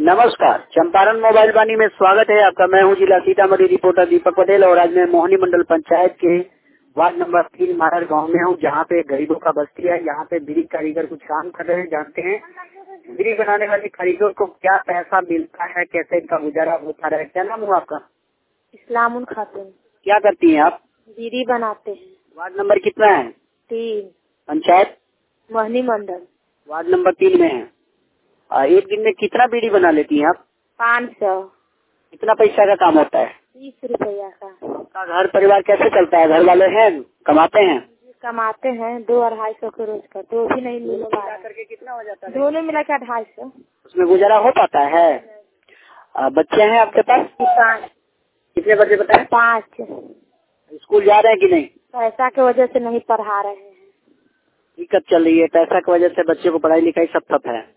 नमस्कार, चंपारण मोबाइल वाणी में स्वागत है आपका। मैं हूं जिला सीतामढ़ी रिपोर्टर दीपक पटेल और आज मैं मोहनी मंडल पंचायत के वार्ड नंबर 3 मारर गांव में हूं, जहां पे गरीबों का बस्ती है। यहाँ पे बीड़ी कारीगर कुछ काम कर रहे हैं। जानते हैं बीड़ी बनाने वाले कारीगर को क्या पैसा मिलता है, कैसे इनका गुजारा होता है। क्या नाम हुआ आपका? इस्लामुल खातून। क्या करती हैं आप? बीड़ी बनाते हैं। वार्ड नंबर कितना है? 3। पंचायत मोहनी मंडल वार्ड नंबर 3 में है। एक दिन में कितना बीड़ी बना लेती हैं आप? 500। कितना पैसा का काम होता है? 30 रुपया का। आपका घर परिवार कैसे चलता है? घर वाले हैं, कमाते हैं? कमाते हैं 200-250 के रोज का, तो भी नहीं मिल पा रहा। करके कितना हो जाता है? दोनों मिला के 250। उसमें गुजारा हो पाता है? बच्चे हैं आपके पास? 5। कितने बच्चे बताए? 5। स्कूल जा रहे हैं कि नहीं? पैसा की वजह से नहीं पढ़ा रहे हैं। दिक्कत चल रही है, पैसा की वजह से बच्चे को पढ़ाई लिखाई सब ठप है।